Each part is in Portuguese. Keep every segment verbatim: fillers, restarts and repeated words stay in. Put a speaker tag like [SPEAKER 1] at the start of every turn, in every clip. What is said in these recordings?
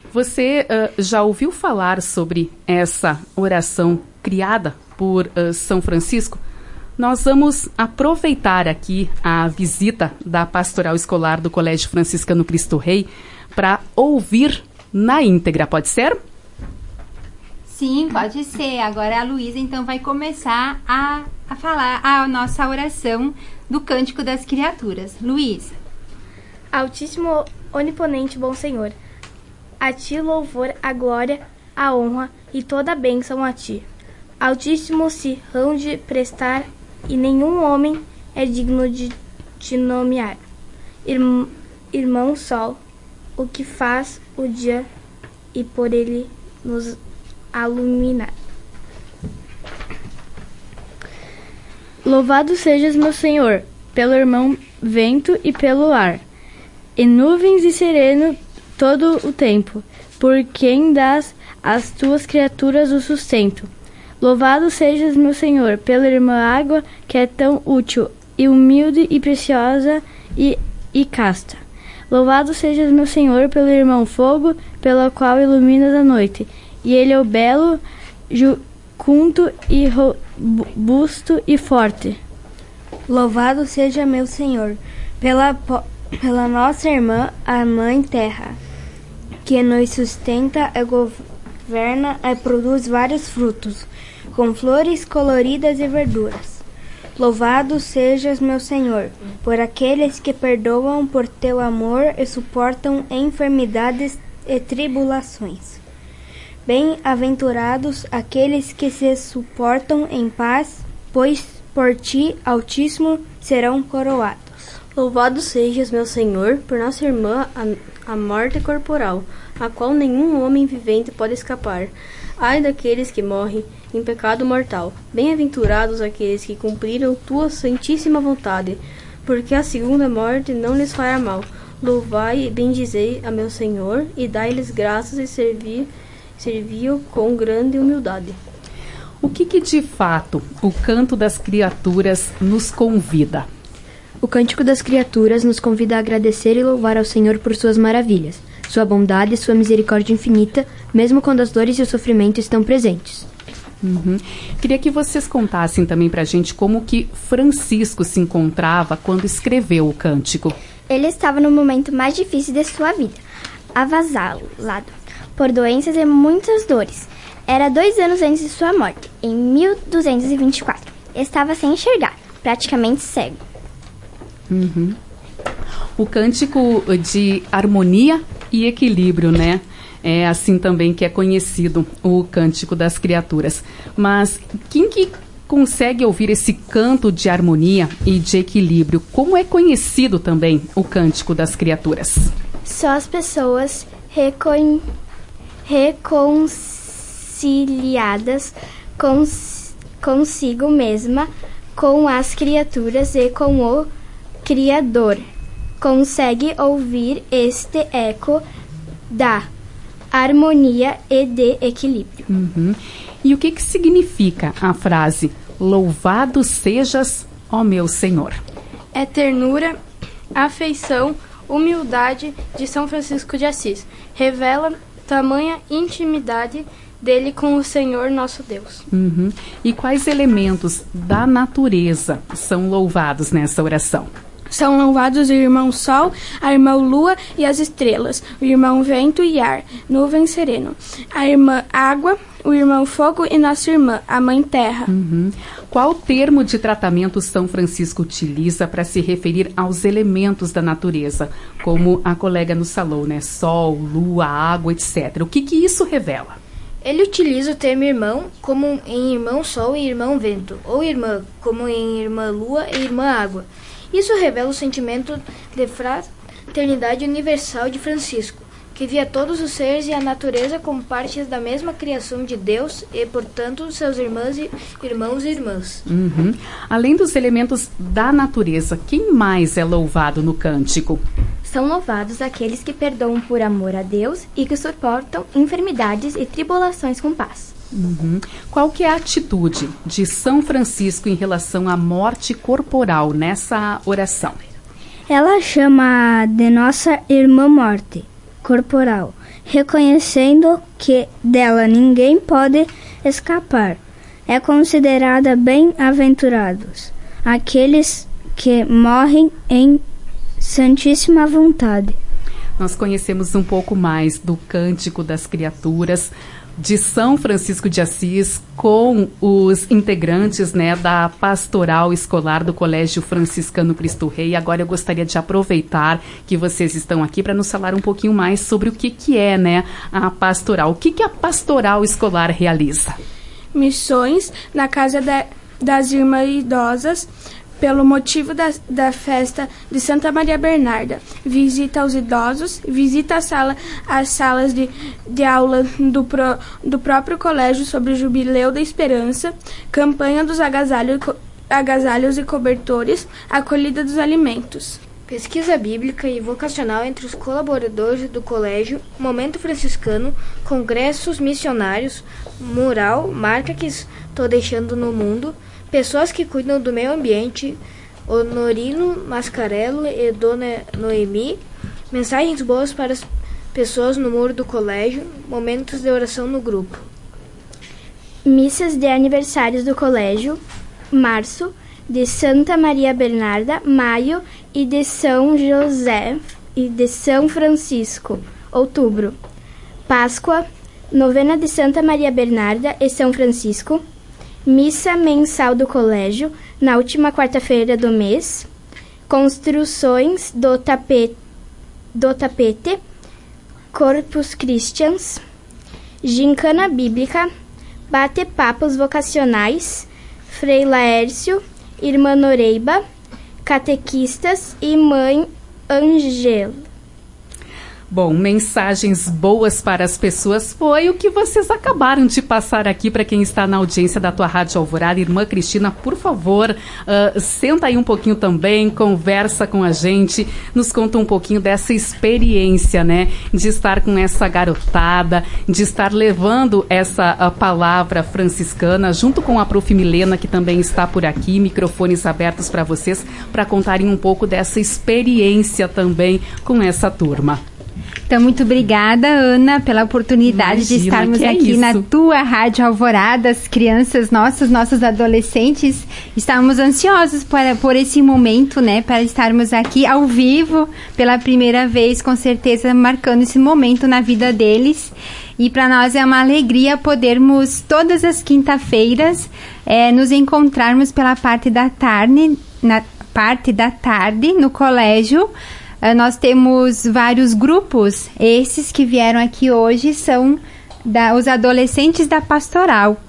[SPEAKER 1] Você uh, já ouviu falar sobre essa oração criada por uh, São Francisco? Nós vamos aproveitar aqui a visita da Pastoral Escolar do Colégio Franciscano Cristo Rei para ouvir na íntegra, pode ser?
[SPEAKER 2] Sim, pode ser. Agora a Luísa então vai começar a, a falar a nossa oração do Cântico das Criaturas. Luísa.
[SPEAKER 3] Altíssimo, oniponente, bom Senhor, a ti louvor, a glória, a honra e toda a bênção a ti. Altíssimo se hão de prestar, e nenhum homem é digno de te nomear. Irm, irmão Sol, o que faz o dia e por ele nos iluminar.
[SPEAKER 4] Louvado sejas, meu Senhor, pelo irmão vento e pelo ar, e nuvens e sereno todo o tempo, por quem dás às tuas criaturas o sustento. Louvado sejas, meu Senhor, pela irmã água, que é tão útil, e humilde e preciosa e, e casta. Louvado sejas, meu Senhor, pelo irmão fogo, pela qual iluminas a noite, e ele é o belo, jucunto e robusto e forte.
[SPEAKER 5] Louvado seja, meu Senhor, pela, pela nossa irmã, a Mãe Terra, que nos sustenta e governa e produz vários frutos, com flores coloridas e verduras. Louvado sejas, meu Senhor, por aqueles que perdoam por teu amor e suportam enfermidades e tribulações. Bem-aventurados aqueles que se suportam em paz, pois por ti, Altíssimo, serão coroados.
[SPEAKER 6] Louvado sejas, meu Senhor, por nossa irmã, a, a morte corporal, a qual nenhum homem vivente pode escapar. Ai daqueles que morrem em pecado mortal. Bem-aventurados aqueles que cumpriram tua santíssima vontade, porque a segunda morte não lhes fará mal. Louvai e bendizei a meu Senhor, e dai-lhes graças e servi, servi-o com grande humildade.
[SPEAKER 1] O que que de fato o Canto das Criaturas nos convida?
[SPEAKER 7] O Cântico das Criaturas nos convida a agradecer e louvar ao Senhor por suas maravilhas, sua bondade e sua misericórdia infinita, mesmo quando as dores e o sofrimento estão presentes.
[SPEAKER 1] Uhum. Queria que vocês contassem também pra gente como que Francisco se encontrava quando escreveu o cântico.
[SPEAKER 3] Ele estava no momento mais difícil de sua vida, avasalado por doenças e muitas dores. Era dois anos antes de sua morte, em mil duzentos e vinte e quatro. Estava sem enxergar, praticamente cego.
[SPEAKER 1] Uhum. O cântico de harmonia e equilíbrio, né? É assim também que é conhecido o Cântico das Criaturas. Mas quem que consegue ouvir esse canto de harmonia e de equilíbrio? Como é conhecido também o Cântico das Criaturas?
[SPEAKER 3] Só as pessoas recon... reconciliadas cons... consigo mesma, com as criaturas e com o Criador consegue ouvir este eco da harmonia e de equilíbrio.
[SPEAKER 1] Uhum. E o que que significa a frase louvado sejas, ó meu Senhor?
[SPEAKER 4] É ternura, afeição, humildade de São Francisco de Assis. Revela tamanha intimidade dele com o Senhor nosso Deus.
[SPEAKER 1] Uhum. E quais elementos da natureza são louvados nessa oração?
[SPEAKER 4] São louvados o irmão Sol, a irmã Lua e as estrelas, o irmão Vento e Ar, nuvem sereno, a irmã Água, o irmão Fogo e nossa irmã, a Mãe Terra.
[SPEAKER 1] Uhum. Qual termo de tratamento São Francisco utiliza para se referir aos elementos da natureza, como a colega nos falou, né? Sol, lua, água, etcétera. O que que isso revela?
[SPEAKER 8] Ele utiliza o termo irmão como em irmão Sol e irmão Vento, ou irmã como em irmã Lua e irmã Água. Isso revela o sentimento de fraternidade universal de Francisco, que via todos os seres e a natureza como partes da mesma criação de Deus e, portanto, seus irmãos e, irmãos e irmãs.
[SPEAKER 1] Uhum. Além dos elementos da natureza, quem mais é louvado no cântico?
[SPEAKER 3] São louvados aqueles que perdoam por amor a Deus e que suportam enfermidades e tribulações com paz.
[SPEAKER 1] Uhum. Qual que é a atitude de São Francisco em relação à morte corporal nessa oração?
[SPEAKER 5] Ela chama de nossa irmã morte corporal, reconhecendo que dela ninguém pode escapar. É considerada bem-aventurados aqueles que morrem em santíssima vontade.
[SPEAKER 1] Nós conhecemos um pouco mais do Cântico das Criaturas de São Francisco de Assis com os integrantes, né, da Pastoral Escolar do Colégio Franciscano Cristo Rei. Agora eu gostaria de aproveitar que vocês estão aqui para nos falar um pouquinho mais sobre o que, que é, né, a pastoral. O que, que a Pastoral Escolar realiza?
[SPEAKER 9] Missões na casa da, das irmãs idosas, pelo motivo da, da festa de Santa Maria Bernarda. Visita aos idosos, visita a sala, as salas de, de aula do, pro, do próprio colégio sobre o Jubileu da Esperança, campanha dos agasalhos, agasalhos e cobertores, acolhida dos alimentos.
[SPEAKER 8] Pesquisa bíblica e vocacional entre os colaboradores do colégio, momento franciscano, congressos missionários, mural, marca que estou deixando no mundo, pessoas que cuidam do meio ambiente, Honorino Mascarello e Dona Noemi, mensagens boas para as pessoas no muro do colégio, momentos de oração no grupo.
[SPEAKER 3] Missas de aniversários do colégio, março, de Santa Maria Bernarda, maio, e de São José e de São Francisco, outubro. Páscoa, novena de Santa Maria Bernarda e São Francisco, missa mensal do colégio, na última quarta-feira do mês, construções do tapete, do tapete, Corpus Christians, gincana bíblica, bate-papos vocacionais, Frei Laércio, Irmã Noreiba, catequistas e Mãe Angela.
[SPEAKER 1] Bom, mensagens boas para as pessoas foi o que vocês acabaram de passar aqui para quem está na audiência da tua Rádio Alvorada. Irmã Cristina, por favor, uh, senta aí um pouquinho também, conversa com a gente, nos conta um pouquinho dessa experiência, né, de estar com essa garotada, de estar levando essa uh, palavra franciscana, junto com a Prof. Milena, que também está por aqui, microfones abertos para vocês, para contarem um pouco dessa experiência também com essa turma.
[SPEAKER 2] Então, muito obrigada, Ana, pela oportunidade Imagina, de estarmos aqui é na tua Rádio Alvorada. As crianças nossas, nossos adolescentes, estávamos ansiosos por, por esse momento, né? Para estarmos aqui ao vivo pela primeira vez, com certeza marcando esse momento na vida deles. E para nós é uma alegria podermos, todas as quinta-feiras, é, nos encontrarmos pela parte da tarde, na parte da tarde, no colégio. Uh, nós temos vários grupos. Esses que vieram aqui hoje são da, os adolescentes da pastoral.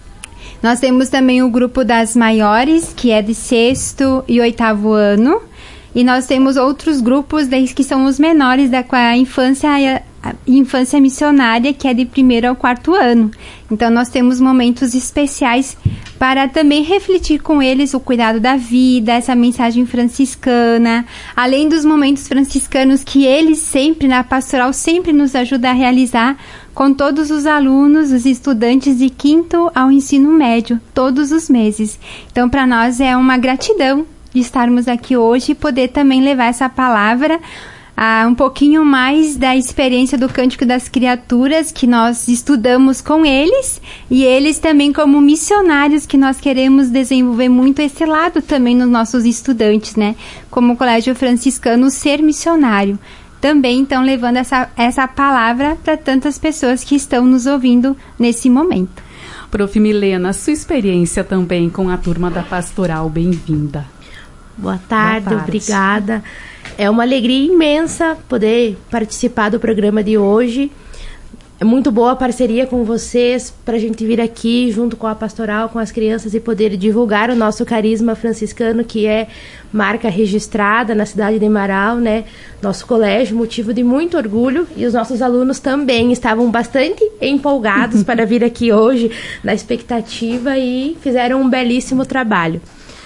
[SPEAKER 2] Nós temos também o grupo das maiores, que é de sexto e oitavo ano. E nós temos outros grupos de, que são os menores, da com a infância, a infância missionária, que é de primeiro ao quarto ano. Então, nós temos momentos especiais para também refletir com eles o cuidado da vida, essa mensagem franciscana, além dos momentos franciscanos que eles sempre, na pastoral, sempre nos ajudam a realizar com todos os alunos, os estudantes de quinto ao ensino médio, todos os meses. Então, para nós é uma gratidão de estarmos aqui hoje e poder também levar essa palavra, Uh, um pouquinho mais da experiência do Cântico das Criaturas, que nós estudamos com eles, e eles também como missionários, que nós queremos desenvolver muito esse lado também nos nossos estudantes, né? Como o Colégio Franciscano, ser missionário. Também, então, levando essa, essa palavra para tantas pessoas que estão nos ouvindo nesse momento.
[SPEAKER 1] Prof. Milena, sua experiência também com a turma da Pastoral, bem-vinda.
[SPEAKER 10] Boa tarde, Boa tarde. Obrigada. É uma alegria imensa poder participar do programa de hoje. É muito boa a parceria com vocês para a gente vir aqui junto com a pastoral, com as crianças e poder divulgar o nosso carisma franciscano, que é marca registrada na cidade de Marau, né? Nosso colégio, motivo de muito orgulho, e os nossos alunos também estavam bastante empolgados para vir aqui hoje, na expectativa, e fizeram um belíssimo trabalho.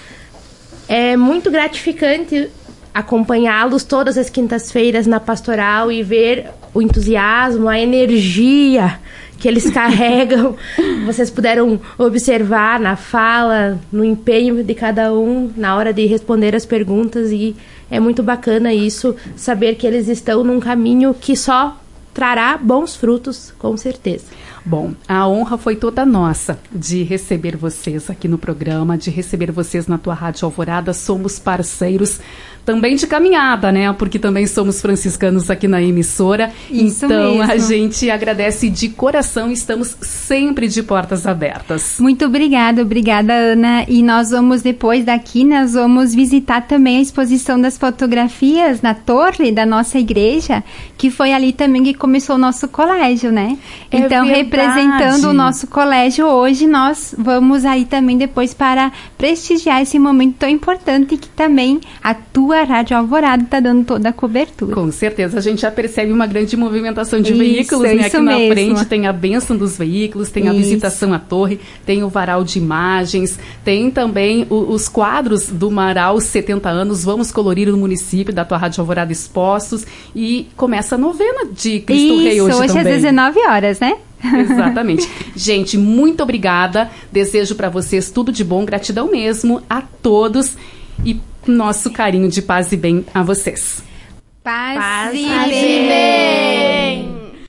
[SPEAKER 10] É muito gratificante acompanhá-los todas as quintas-feiras na pastoral e ver o entusiasmo, a energia que eles carregam. Vocês puderam observar na fala, no empenho de cada um na hora de responder as perguntas, e é muito bacana isso, saber que eles estão num caminho que só trará bons frutos, com certeza.
[SPEAKER 1] Bom, a honra foi toda nossa de receber vocês aqui no programa, de receber vocês na tua Rádio Alvorada. Somos parceiros também de caminhada, né? Porque também somos franciscanos aqui na emissora.
[SPEAKER 2] Isso
[SPEAKER 1] então,
[SPEAKER 2] mesmo.
[SPEAKER 1] A gente agradece de coração e estamos sempre de portas abertas.
[SPEAKER 2] Muito obrigada, obrigada, Ana. E nós vamos, depois daqui, nós vamos visitar também a exposição das fotografias na torre da nossa igreja, que foi ali também que começou o nosso colégio, né?
[SPEAKER 1] É
[SPEAKER 2] então,
[SPEAKER 1] verdade.
[SPEAKER 2] Representando o nosso colégio, hoje nós vamos aí também depois para prestigiar esse momento tão importante que também a tua Rádio Alvorada está dando toda a cobertura.
[SPEAKER 1] Com certeza, a gente já percebe uma grande movimentação de
[SPEAKER 2] Isso,
[SPEAKER 1] veículos, né?
[SPEAKER 2] isso
[SPEAKER 1] Aqui
[SPEAKER 2] mesmo.
[SPEAKER 1] na frente tem a bênção dos veículos, tem a
[SPEAKER 2] Isso.
[SPEAKER 1] visitação à torre, tem o varal de imagens, tem também o, os quadros do Marau setenta anos, Vamos Colorir o Município, da tua Rádio Alvorada expostos, e começa a novena de Cristo
[SPEAKER 2] Isso,
[SPEAKER 1] Rei hoje,
[SPEAKER 2] hoje
[SPEAKER 1] também.
[SPEAKER 2] às dezenove horas, né?
[SPEAKER 1] Exatamente. Gente, muito obrigada. Desejo para vocês tudo de bom, gratidão mesmo a todos e nosso carinho de paz e bem a vocês.
[SPEAKER 2] Paz,
[SPEAKER 10] Paz
[SPEAKER 2] e
[SPEAKER 10] e
[SPEAKER 2] bem.